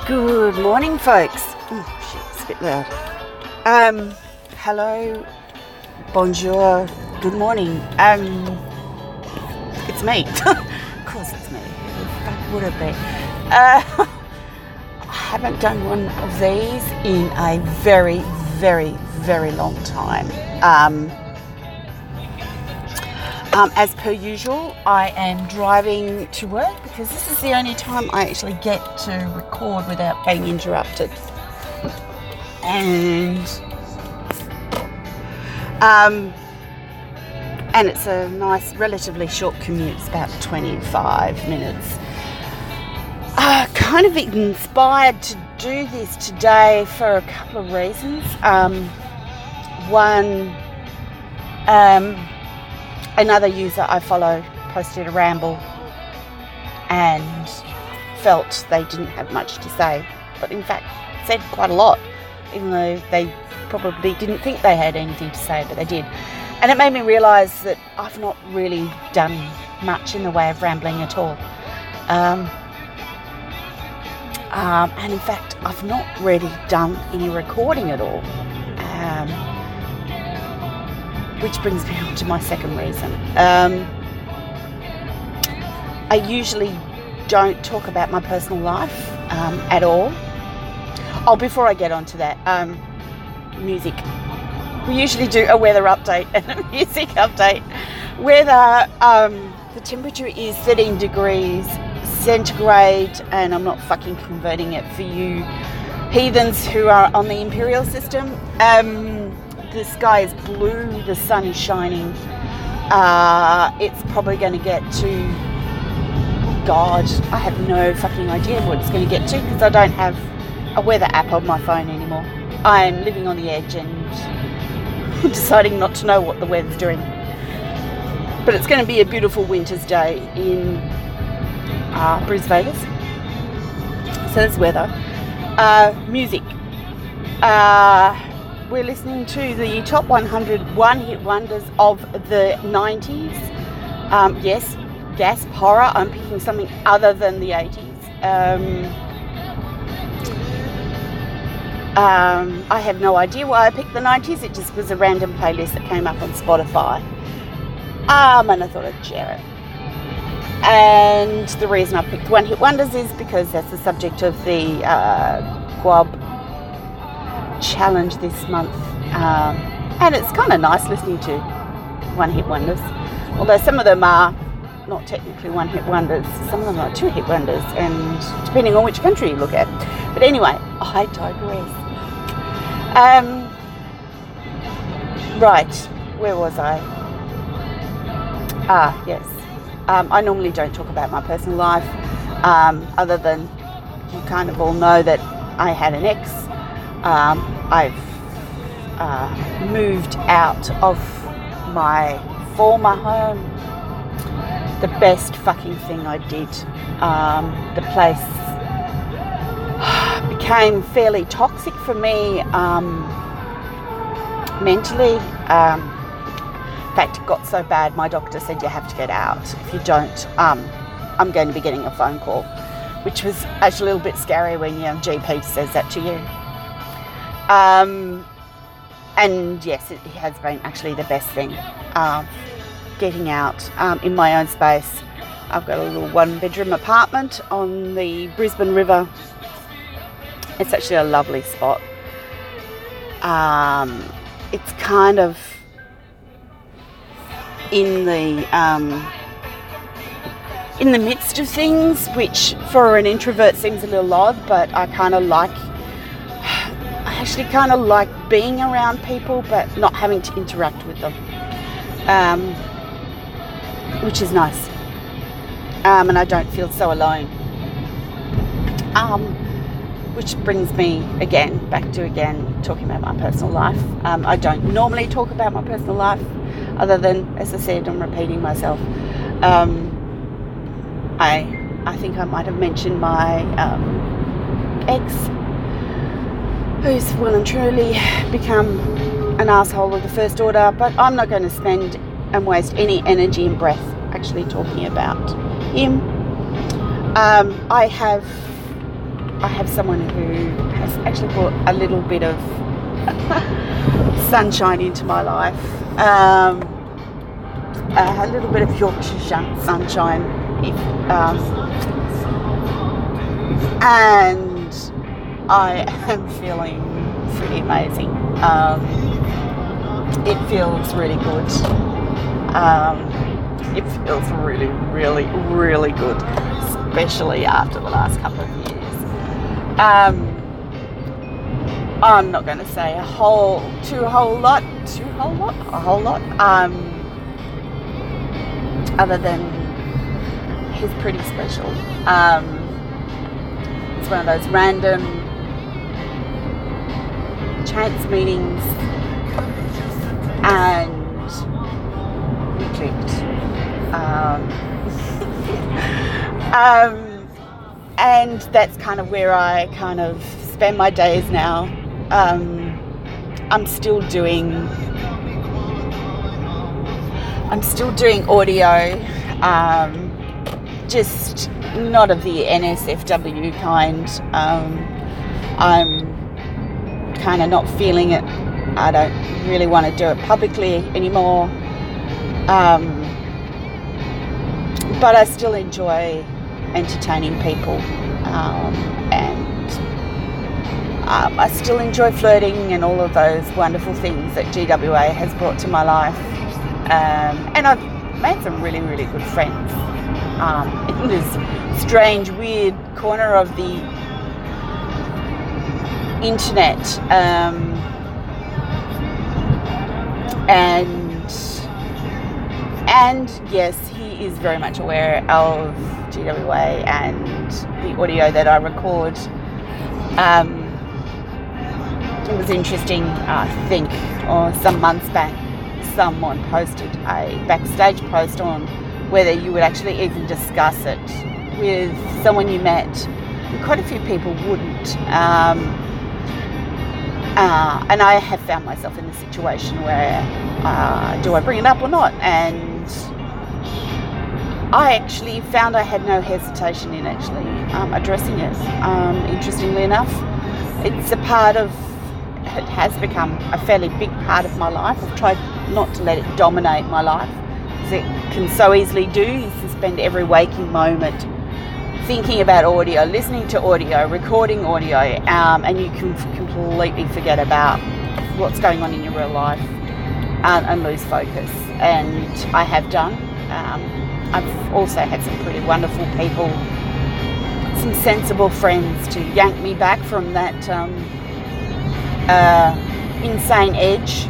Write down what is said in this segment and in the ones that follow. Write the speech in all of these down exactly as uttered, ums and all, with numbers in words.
Good morning, folks. Oh shit, it's a bit loud. Um, hello, bonjour, good morning. Um, it's me. Of course it's me. Who the fuck would it be? Uh, I haven't done one of these in a very, very, very long time. Um, Um, as per usual, I am driving to work because this is the only time I actually get to record without being interrupted. And um, and it's a nice, relatively short commute. It's about twenty-five minutes. Uh, kind of inspired to do this today for a couple of reasons. Um, one, um, Another user I follow posted a ramble and felt they didn't have much to say, but in fact said quite a lot, even though they probably didn't think they had anything to say, but they did. And it made me realise that I've not really done much in the way of rambling at all. Um, um, and in fact, I've not really done any recording at all. Um, Which brings me on to my second reason. Um, I usually don't talk about my personal life um, at all. Oh, before I get on to that, um, music. We usually do a weather update and a music update. Weather, um, the temperature is thirteen degrees centigrade, and I'm not fucking converting it for you heathens who are on the imperial system. Um, The sky is blue, the sun is shining. Uh, it's probably going to get to, God, I have no fucking idea what it's going to get to because I don't have a weather app on my phone anymore. I'm living on the edge and deciding not to know what the weather's doing. But it's going to be a beautiful winter's day in uh, Brisbane. So there's weather. Uh, music. Uh... We're listening to the top one hundred one-hit wonders of the nineties. Um, yes, gasp, horror. I'm picking something other than the eighties. Um, um, I have no idea why I picked the nineties. It just was a random playlist that came up on Spotify. Um, and I thought I'd share it. And the reason I picked one-hit wonders is because that's the subject of the uh, Guab challenge this month, um, and it's kind of nice listening to one-hit wonders, although some of them are not technically one-hit wonders, some of them are two-hit wonders, and depending on which country you look at. But anyway, I digress. Um, right, where was I? Ah, yes. Um, I normally don't talk about my personal life, um, other than you kind of all know that I had an ex. Um, I've uh, moved out of my former home. The best fucking thing I did. Um, the place became fairly toxic for me um, mentally. Um, in fact, it got so bad my doctor said you have to get out. If you don't, um, I'm going to be getting a phone call, which was actually a little bit scary when your G P says that to you. Um, and yes, it has been actually the best thing, uh, getting out um, in my own space. I've got a little one bedroom apartment on the Brisbane River. It's actually a lovely spot. Um, it's kind of in the, um, in the midst of things, which for an introvert seems a little odd, but I kind of like I actually kind of like being around people but not having to interact with them, um, which is nice, um, and I don't feel so alone, um, which brings me again back to again talking about my personal life. um, I don't normally talk about my personal life other than, as I said, I'm repeating myself. um, I, I think I might have mentioned my um, ex, who's well and truly become an asshole of the first order, but I'm not going to spend and waste any energy and breath actually talking about him. Um, I have I have someone who has actually brought a little bit of sunshine into my life. Um, a little bit of Yorkshire sunshine. If, um, and I am feeling pretty amazing. Um, it feels really good. Um, it feels really, really, really good, especially after the last couple of years. Um, I'm not going to say a whole, too a whole lot, too whole lot, a whole lot, um, other than he's pretty special. Um, it's one of those random chance meetings, and we clicked. Um, um, and that's kind of where I kind of spend my days now. Um, I'm still doing, I'm still doing audio, um, just not of the N S F W kind. Um, I'm kind of not feeling it. I don't really want to do it publicly anymore. Um, but I still enjoy entertaining people, um, and um, I still enjoy flirting and all of those wonderful things that G W A has brought to my life. Um, and I've made some really, really good friends um, in this strange, weird corner of the internet. Um, and and yes, he is very much aware of G W A and the audio that I record. Um, it was interesting, I think, or some months back, someone posted a backstage post on whether you would actually even discuss it with someone you met. And quite a few people wouldn't. Um, uh, and I have found myself in the situation where uh, do I bring it up or not? And I actually found I had no hesitation in actually um, addressing it. Um, interestingly enough, it's a part of, it has become a fairly big part of my life. I've tried not to let it dominate my life, as it can so easily do. You can spend every waking moment thinking about audio, listening to audio, recording audio, um, and you can completely forget about what's going on in your real life um, and lose focus. And I have done. Um, I've also had some pretty wonderful people, some sensible friends to yank me back from that um, uh, insane edge,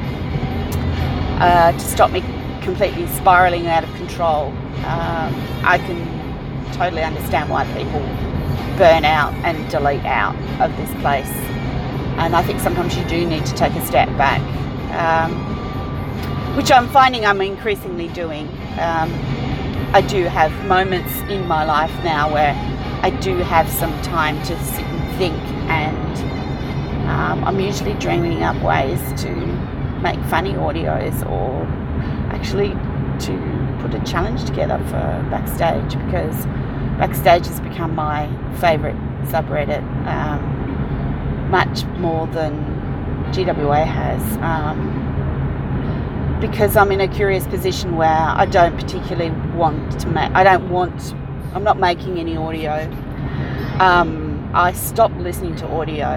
uh, to stop me completely spiraling out of control. Um, I can totally understand why people burn out and delete out of this place, and I think sometimes you do need to take a step back, um, which I'm finding I'm increasingly doing. Um, I do have moments in my life now where I do have some time to sit and think, and um, I'm usually dreaming up ways to make funny audios, or actually to put a challenge together for Backstage, because Backstage has become my favourite subreddit, um, much more than G W A has, um, because I'm in a curious position where I don't particularly want to make, I don't want, I'm not making any audio. Um, I stopped listening to audio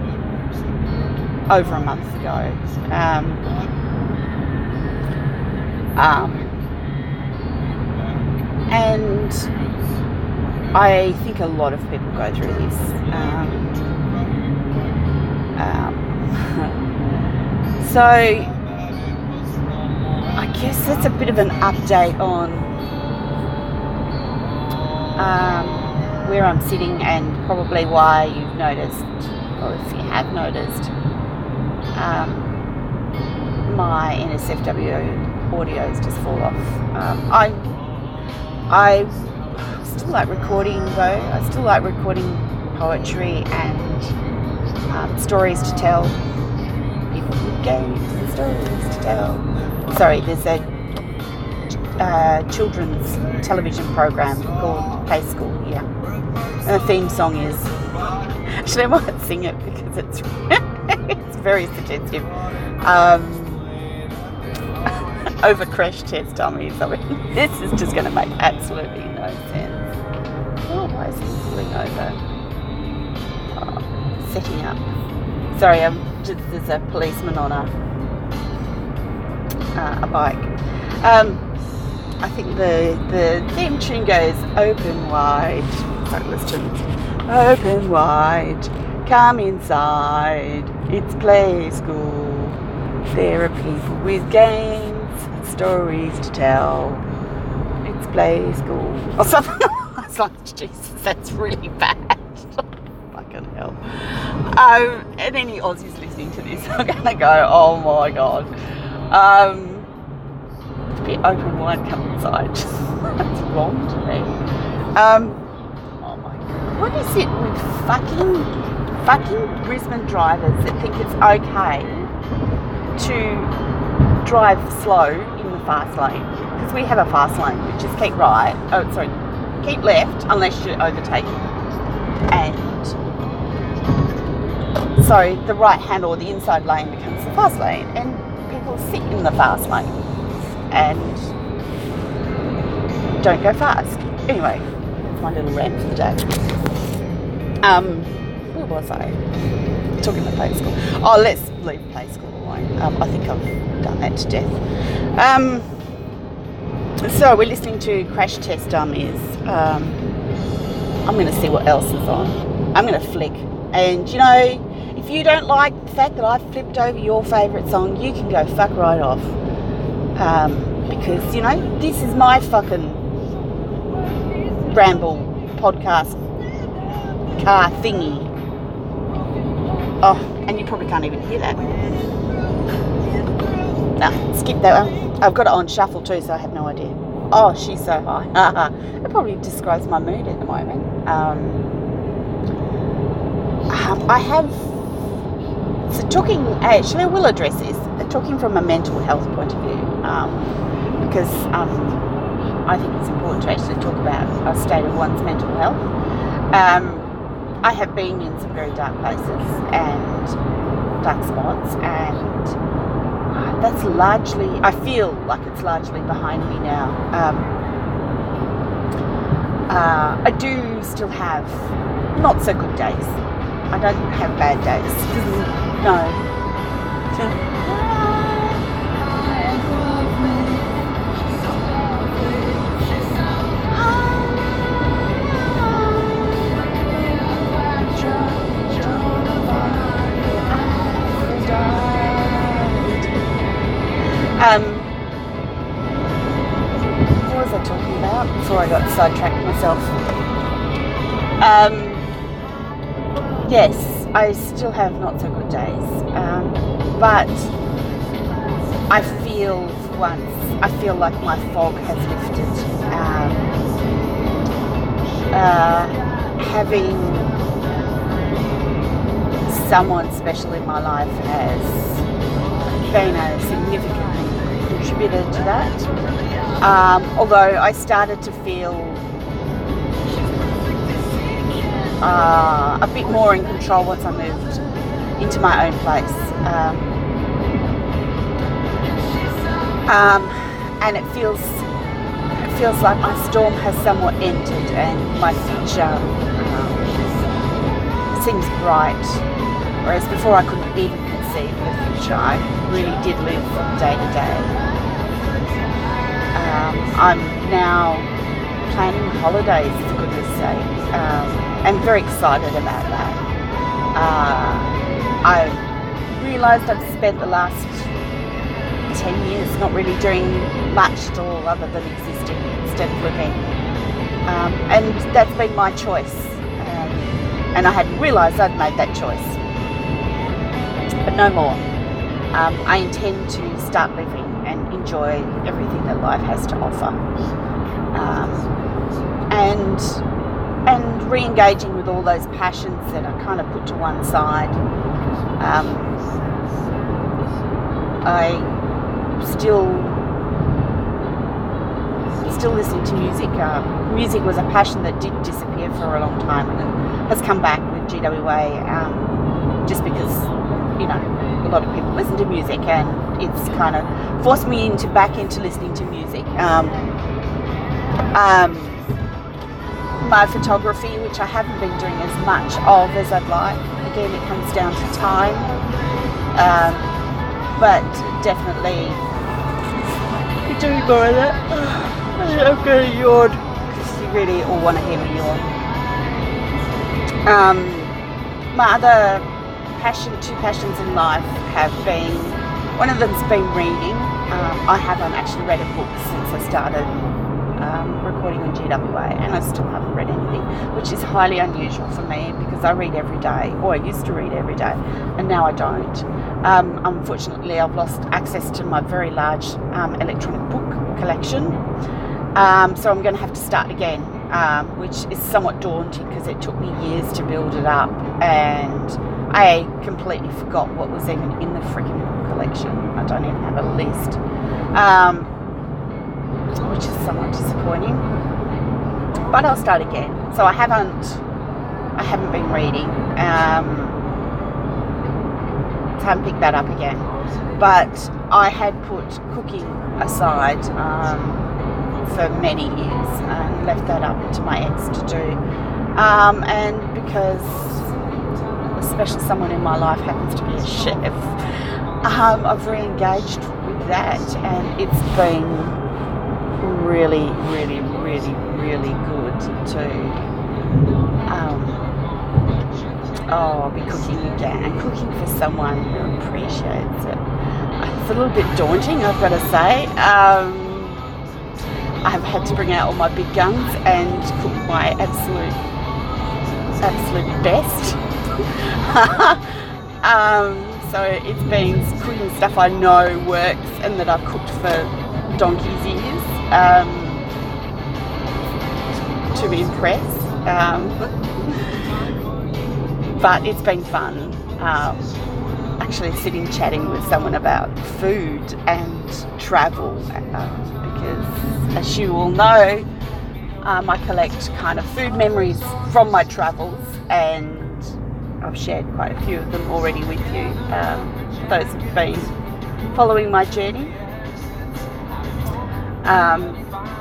over a month ago. Um, um, and I think a lot of people go through this. Um, um, so I guess that's a bit of an update on um, where I'm sitting, and probably why you've noticed, or if you have noticed, um, my N S F W audios just fall off. Um, I I still like recording though. I still like recording poetry and um, stories to tell. People with games and stories to tell. Sorry, there's a uh, children's television program called Play School here. And the theme song is, actually I might sing it because it's it's very suggestive. Um, over crash test dummies. I mean, this is just going to make absolutely no sense. Oh, why is he pulling over? Oh, setting up. Sorry, I'm just, there's a policeman on a uh, a bike. Um, I think the the theme tune goes open wide. Sorry, listen. Open wide. Come inside. It's Play School. There are people with games and stories to tell. It's Play School. Or something. I was like, Jesus, that's really bad. Fucking hell. Um, and any Aussies listening to this are going to go, oh my God. Um, to be open wide, come inside. That's wrong to me. Um, oh my God. What is it with fucking, fucking Brisbane drivers that think it's okay to drive slow in the fast lane? Because we have a fast lane, which is keep right, oh sorry, keep left unless you're overtaking. And so the right hand or the inside lane becomes the fast lane, and people sit in the fast lane and don't go fast. Anyway, that's my little rant for the day. Um, where was I? Talking about Play School. Oh, let's leave Play School alone. Um, I think I've done that to death. Um, so we're listening to Crash Test Dummies. Um, I'm going to see what else is on. I'm going to flick. And, you know, if you don't like the fact that I've flipped over your favourite song, you can go fuck right off. Um, because, you know, this is my fucking ramble podcast car thingy. Oh, and you probably can't even hear that. No, skip that one. I've got it on shuffle too, so I have no idea. Oh, she's so high. It probably describes my mood at the moment. Um, I have, so talking, actually I will address this, talking from a mental health point of view, um, because um, I think it's important to actually talk about a state of one's mental health. Um, I have been in some very dark places and dark spots, and that's largely, I feel like it's largely behind me now. Um, uh, I do still have not so good days. I don't have bad days. No. Um, what was I talking about before I got sidetracked myself? Um, yes, I still have not so good days, um, but I feel for once, I feel like my fog has lifted. Um, uh, having someone special in my life has been a significant contributor to that. Um, although I started to feel uh, a bit more in control once I moved into my own place. Um, um, and it feels it feels like my storm has somewhat ended and my future um, seems bright. Whereas before I couldn't even conceive of the future. I really did live from day to day. Um, I'm now planning holidays, for goodness sake. Um, I'm very excited about that. Uh, I've realised I've spent the last ten years not really doing much at all other than existing instead of living. Um, and that's been my choice. Um, and I hadn't realised I'd made that choice. But no more. Um, I intend to start living and enjoy everything that life has to offer, um, and and re-engaging with all those passions that are kind of put to one side. Um, I still still listening to music. Uh, music was a passion that did disappear for a long time and it has come back with G W A, um, just because, you know, a lot of people listen to music and it's kind of forced me into back into listening to music. Um, um, my photography, which I haven't been doing as much of as I'd like. Again, it comes down to time, um, but definitely doing more of that. I'm going to yawn because you really all want to hear me yawn. Um, my other passion, two passions in life have been, one of them's been reading. Um, I haven't actually read a book since I started um, recording on G W A, and I still haven't read anything, which is highly unusual for me because I read every day, or I used to read every day, and now I don't. Um, unfortunately, I've lost access to my very large um, electronic book collection, um, so I'm going to have to start again, um, which is somewhat daunting because it took me years to build it up, and I completely forgot what was even in the freaking book collection. I don't even have a list, um, which is somewhat disappointing. But I'll start again. So I haven't, I haven't been reading. Um, so I haven't picked that up again. But I had put cooking aside um, for many years and left that up to my ex to do. Um, and because especially someone in my life happens to be a chef, um, I've re-engaged with that, and it's been really, really, really, really good to um, oh, be cooking again, and cooking for someone who appreciates it. It's a little bit daunting, I've got to say. Um, I've had to bring out all my big guns and cook my absolute, absolute best. um, so it's been cooking stuff I know works and that I've cooked for donkey's ears um, to impress. Um, but it's been fun. Um, actually sitting chatting with someone about food and travel, um, because as you all know, um, I collect kind of food memories from my travels, and I've shared quite a few of them already with you. Um, those have been following my journey. Um,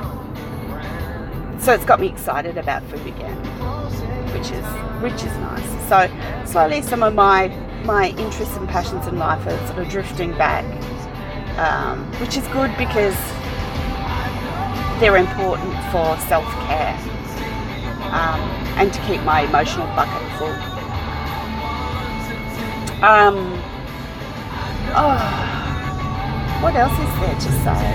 so it's got me excited about food again, which is which is nice. So slowly some of my my interests and passions in life are sort of drifting back, um, which is good because they're important for self-care, um, and to keep my emotional bucket full. Um, oh, what else is there to say?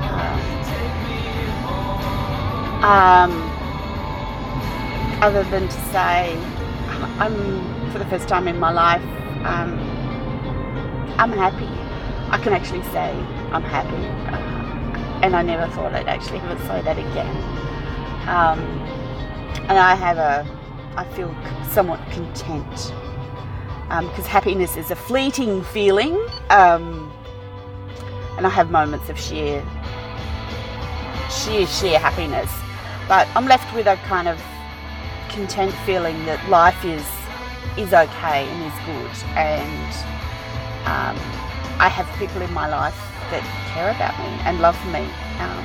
Um, um, other than to say, I'm, for the first time in my life, um, I'm happy. I can actually say I'm happy, uh, and I never thought I'd actually ever say that again. Um, and I have a, I feel somewhat content. Because um, happiness is a fleeting feeling, um, and I have moments of sheer, sheer, sheer happiness. But I'm left with a kind of content feeling that life is is okay and is good, and um, I have people in my life that care about me and love me, um,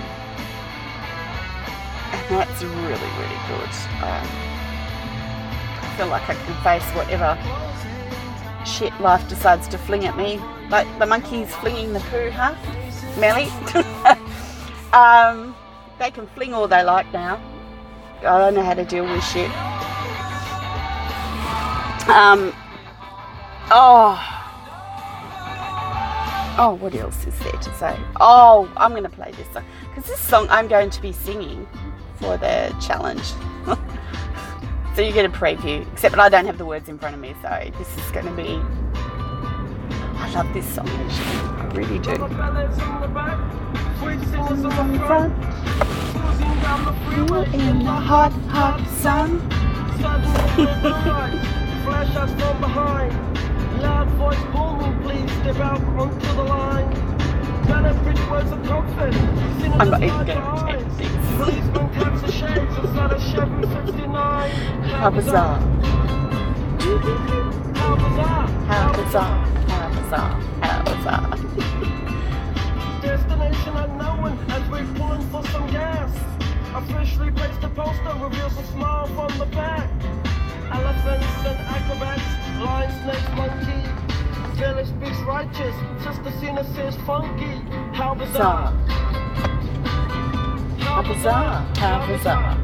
and that's really, really good. Um, I feel like I can face whatever shit life decides to fling at me, like the monkeys flinging the poo, huh? Melly? um, they can fling all they like now. I don't know how to deal with shit. Um, oh, oh, what else is there to say? Oh, I'm going to play this song, because this song I'm going to be singing for the challenge. So you get a preview, except I don't have the words in front of me, so this is going to be, I love this song actually, I really do. In the hot, hot sun. Flash us from behind. Loud voice booming, please step out onto the line. I'm not even going to change this. How bizarre. How bizarre. How bizarre. How bizarre. Destination unknown as we're pulling for some gas. Officially placed a poster reveals a smile from the back. Elephants and acrobats, lion, snake, monkey. Village speaks righteous, Sister Cena says funky. How bizarre. How bizarre. How bizarre.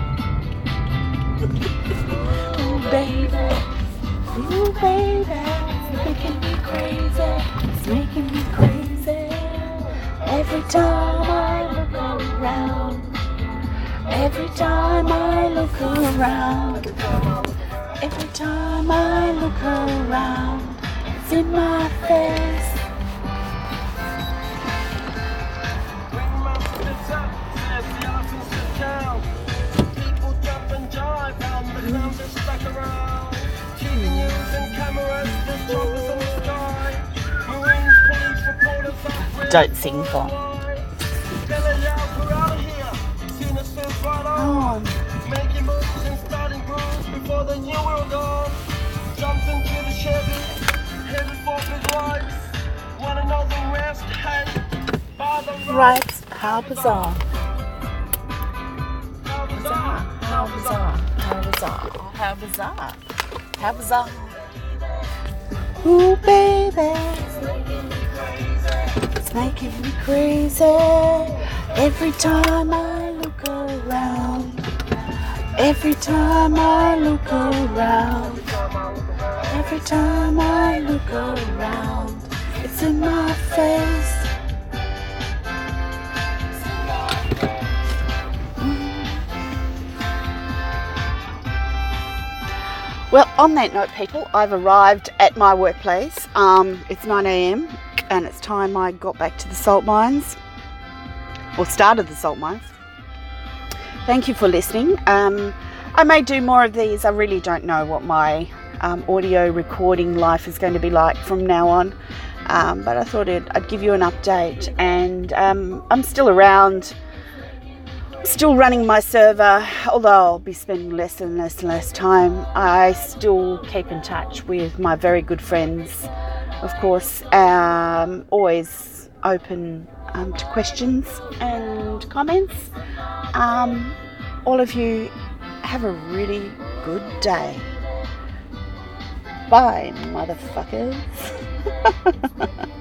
Ooh, baby. Ooh, baby. It's making me crazy. It's making me crazy. Every time I look around. Every time I look around. Every time I look around. It's in my face. People jump and jive and the ground is stuck around. T V news and cameras, there's choppers in the sky. Marine police reporters up. Don't sing for me. On. Making moves and starting grooves before the new world gone. Jumped into the Chevy, headed for big lights. Wanna know the rest? Hey, by the Right, how bizarre. How bizarre. How bizarre. How bizarre. How bizarre. How bizarre. Ooh, baby. It's making me crazy. Every time I look around. Every time I look around. Every time I look around. It's in my face. Well, on that note, people, I've arrived at my workplace. Um, it's nine A M and it's time I got back to the salt mines, or started the salt mines. Thank you for listening. Um, I may do more of these. I really don't know what my um, audio recording life is going to be like from now on, um, but I thought I'd, I'd give you an update. And um, I'm still around. Still running my server, although I'll be spending less and less and less time. I still keep in touch with my very good friends, of course, um, always open um, to questions and comments. Um, all of you have a really good day. Bye, motherfuckers.